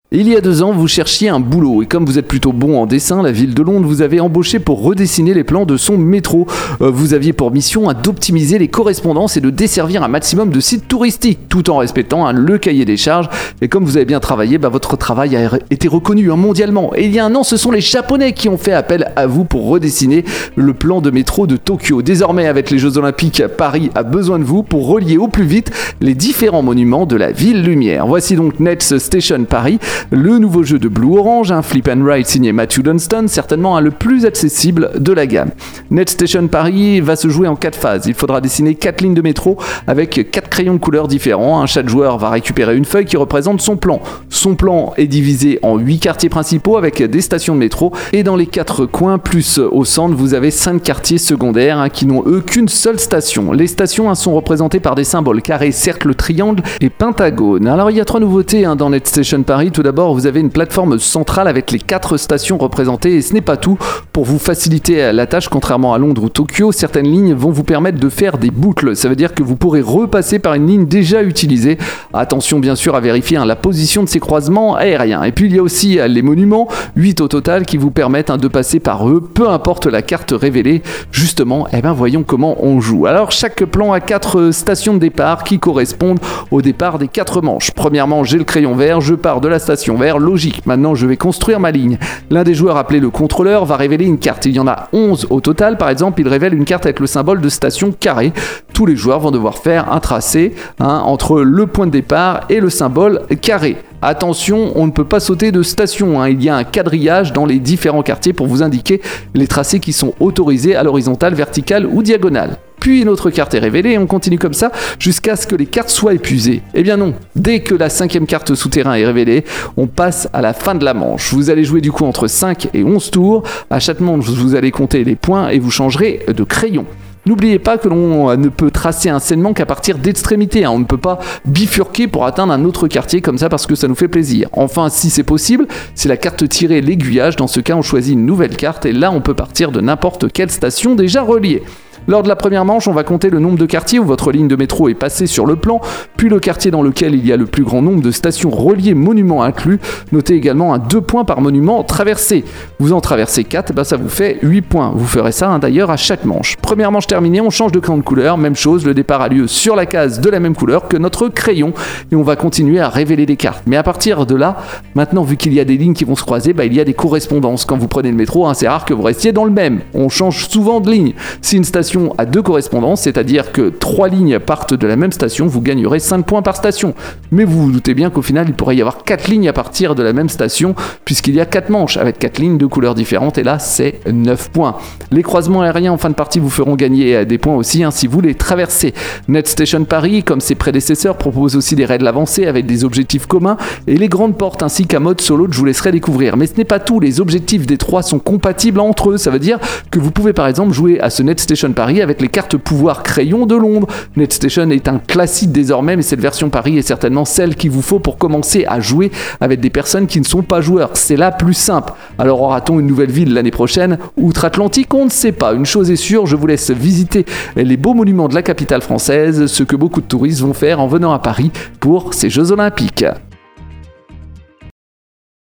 Il y a 2 ans, vous cherchiez un boulot et comme vous êtes plutôt bon en dessin, la ville de Londres vous avait embauché pour redessiner les plans de son métro. Vous aviez pour mission d'optimiser les correspondances et de desservir un maximum de sites touristiques tout en respectant le cahier des charges. Et comme vous avez bien travaillé, votre travail a été reconnu mondialement. Et il y a 1 an, ce sont les Japonais qui ont fait appel à vous pour redessiner le plan de métro de Tokyo. Désormais, avec les Jeux Olympiques, Paris a besoin de vous pour relier au plus vite les différents monuments de la ville lumière. Voici donc Next Station Paris, le nouveau jeu de Blue Orange, un flip and ride signé Matthew Dunstan, certainement le plus accessible de la gamme. Next Station Paris va se jouer en 4 phases. Il faudra dessiner 4 lignes de métro avec 4 crayons de couleurs différents. Chaque joueur va récupérer une feuille qui représente son plan. Son plan est divisé en 8 quartiers principaux avec des stations de métro et dans les 4 coins plus au centre vous avez 5 quartiers secondaires qui n'ont eux qu'une seule station. Les stations sont représentées par des symboles carrés, cercles, triangles et pentagones. Alors il y a 3 nouveautés dans Next Station Paris. Tout d'abord, vous avez une plateforme centrale avec les 4 stations représentées et ce n'est pas tout. Pour vous faciliter la tâche, contrairement à Londres ou Tokyo, certaines lignes vont vous permettre de faire des boucles. Ça veut dire que vous pourrez repasser par une ligne déjà utilisée. Attention bien sûr à vérifier la position de ces croisements aériens. Et puis il y a aussi les monuments, 8 au total, qui vous permettent de passer par eux, peu importe la carte révélée. Justement, voyons comment on joue. Alors chaque plan a 4 stations de départ qui correspondent au départ des 4 manches. Premièrement, j'ai le crayon vert, je pars de la station vert, logique. Maintenant, je vais construire ma ligne. L'un des joueurs, appelé le contrôleur, va révéler une carte. Il y en a 11 au total. Par exemple, il révèle une carte avec le symbole de station carré. Tous les joueurs vont devoir faire un tracé entre le point de départ et le symbole carré. Attention, on ne peut pas sauter de station. Il y a un quadrillage dans les différents quartiers pour vous indiquer les tracés qui sont autorisés à l'horizontale, verticale ou diagonale. Puis une autre carte est révélée et on continue comme ça jusqu'à ce que les cartes soient épuisées. Eh bien non, dès que la 5e carte souterrain est révélée, on passe à la fin de la manche. Vous allez jouer du coup entre 5 et 11 tours. À chaque manche, vous allez compter les points et vous changerez de crayon. N'oubliez pas que l'on ne peut tracer un segment qu'à partir d'extrémités. On ne peut pas bifurquer pour atteindre un autre quartier comme ça parce que ça nous fait plaisir. Enfin, si c'est possible, c'est la carte tirée l'aiguillage. Dans ce cas, on choisit une nouvelle carte et là, on peut partir de n'importe quelle station déjà reliée. Lors de la première manche, on va compter le nombre de quartiers où votre ligne de métro est passée sur le plan, puis le quartier dans lequel il y a le plus grand nombre de stations reliées, monuments inclus. Notez également 2 points par monument traversé. Vous en traversez 4, ça vous fait 8 points. Vous ferez ça d'ailleurs à chaque manche. Première manche terminée, on change de crayon de couleur. Même chose, le départ a lieu sur la case de la même couleur que notre crayon et on va continuer à révéler des cartes. Mais à partir de là, maintenant vu qu'il y a des lignes qui vont se croiser, il y a des correspondances. Quand vous prenez le métro, c'est rare que vous restiez dans le même. On change souvent de ligne. Si une station à 2 correspondances, c'est-à-dire que 3 lignes partent de la même station, vous gagnerez 5 points par station. Mais vous vous doutez bien qu'au final, il pourrait y avoir 4 lignes à partir de la même station, puisqu'il y a 4 manches avec 4 lignes de couleurs différentes, et là, c'est 9 points. Les croisements aériens en fin de partie vous feront gagner des points aussi, si vous les traversez. Next Station Paris, comme ses prédécesseurs, propose aussi des règles avancées avec des objectifs communs, et les grandes portes ainsi qu'un mode solo que je vous laisserai découvrir. Mais ce n'est pas tout, les objectifs des 3 sont compatibles entre eux, ça veut dire que vous pouvez par exemple jouer à ce Next Station Paris avec les cartes pouvoir crayon de Londres. Next Station est un classique désormais, mais cette version Paris est certainement celle qu'il vous faut pour commencer à jouer avec des personnes qui ne sont pas joueurs. C'est la plus simple. Alors aura-t-on une nouvelle ville l'année prochaine? Outre-Atlantique, on ne sait pas. Une chose est sûre, je vous laisse visiter les beaux monuments de la capitale française, ce que beaucoup de touristes vont faire en venant à Paris pour ces Jeux Olympiques.